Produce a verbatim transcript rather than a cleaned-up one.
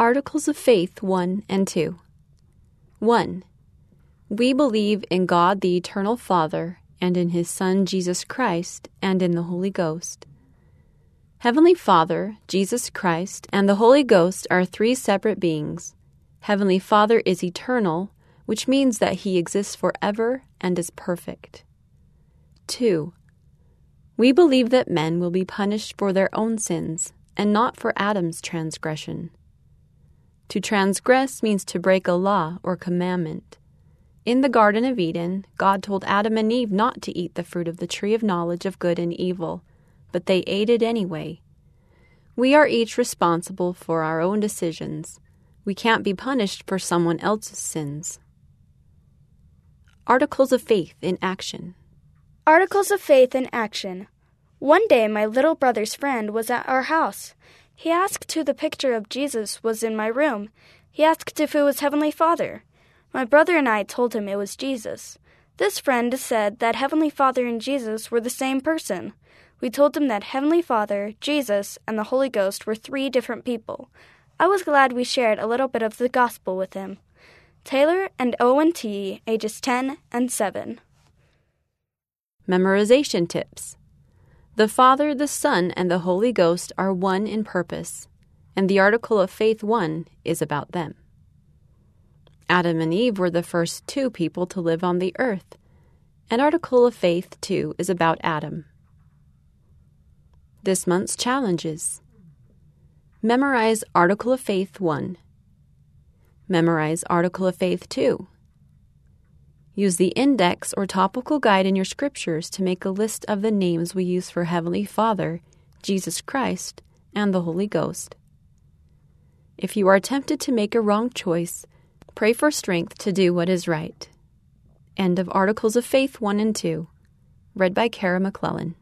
Articles of Faith one and two. one. We believe in God the Eternal Father, and in His Son Jesus Christ, and in the Holy Ghost. Heavenly Father, Jesus Christ, and the Holy Ghost are three separate beings. Heavenly Father is eternal, which means that He exists forever and is perfect. two. We believe that men will be punished for their own sins, and not for Adam's transgression. To transgress means to break a law or commandment. In the Garden of Eden, God told Adam and Eve not to eat the fruit of the tree of knowledge of good and evil, but they ate it anyway. We are each responsible for our own decisions. We can't be punished for someone else's sins. Articles of Faith in Action. Articles of Faith in Action. One day my little brother's friend was at our house. He asked who the picture of Jesus was in my room. He asked if it was Heavenly Father. My brother and I told him it was Jesus. This friend said that Heavenly Father and Jesus were the same person. We told him that Heavenly Father, Jesus, and the Holy Ghost were three different people. I was glad we shared a little bit of the gospel with him. Taylor and Owen T., ages ten and seven. Memorization tips. The Father, the Son, and the Holy Ghost are one in purpose, and the Article of Faith one is about them. Adam and Eve were the first two people to live on the earth, and Article of Faith two is about Adam. This month's challenges. Memorize Article of Faith one. Memorize Article of Faith two. Use the index or topical guide in your scriptures to make a list of the names we use for Heavenly Father, Jesus Christ, and the Holy Ghost. If you are tempted to make a wrong choice, pray for strength to do what is right. End of Articles of Faith one and two. Read by Kara McClellan.